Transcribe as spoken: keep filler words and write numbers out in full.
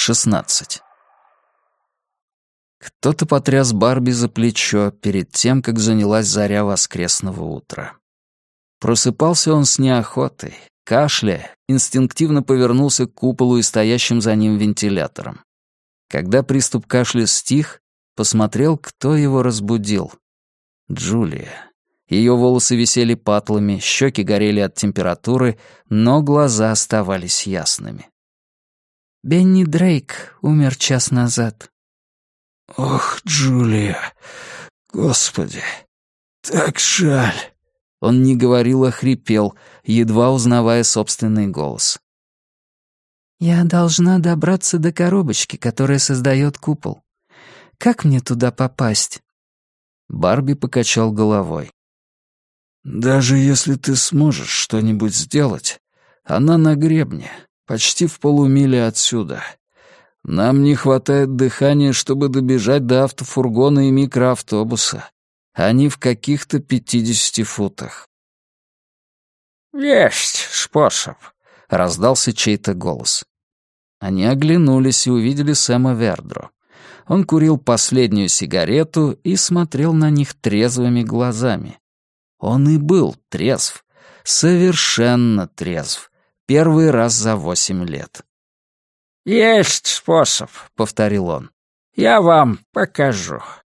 шестнадцать. Кто-то потряс Барби за плечо перед тем, как занялась заря воскресного утра. Просыпался он с неохотой, кашляя, инстинктивно повернулся к куполу и стоящим за ним вентиляторам. Когда приступ кашля стих, посмотрел, кто его разбудил. Джулия. Ее волосы висели патлами, щеки горели от температуры, но глаза оставались ясными. «Бенни Дрейк умер час назад». «Ох, Джулия, Господи, так жаль!» Он не говорил, а хрипел, едва узнавая собственный голос. «Я должна добраться до коробочки, которая создает купол. Как мне туда попасть?» Барби покачал головой. «Даже если ты сможешь что-нибудь сделать, она на гребне, почти в полумиле отсюда. Нам не хватает дыхания, чтобы добежать до автофургона и микроавтобуса. Они в каких-то пятидесяти футах». «Есть способ», — раздался чей-то голос. Они оглянулись и увидели Сэма Вердро. Он курил последнюю сигарету и смотрел на них трезвыми глазами. Он и был трезв, совершенно трезв, первый раз за восемь лет. «Есть способ», — повторил он. «Я вам покажу».